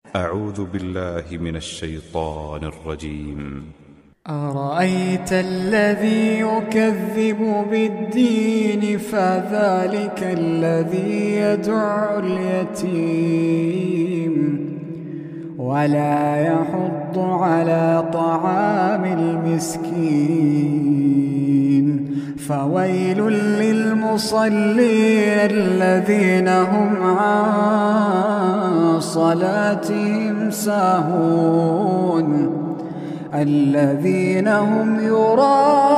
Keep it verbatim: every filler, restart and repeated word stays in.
أعوذ بالله من الشيطان الرجيم. أرأيت الذي يكذب بالدين فذلك الذي يدع اليتيم ولا يحض على طعام المسكين فويل للمصلين الذين هم عن صلاتهم ساهون الذين هم يراءون